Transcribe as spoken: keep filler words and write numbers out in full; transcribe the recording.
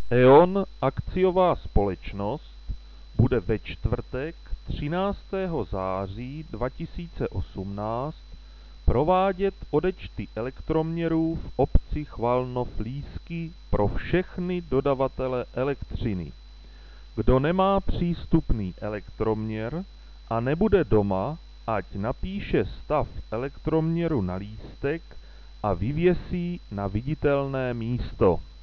E.ON, akciová společnost, bude ve čtvrtek třináctého září dva tisíce osmnáct provádět odečty elektroměrů v obci Chvalnov-Lísky pro všechny dodavatele elektřiny. Kdo nemá přístupný elektroměr a nebude doma, ať napíše stav elektroměru na lístek a vyvěsí na viditelné místo.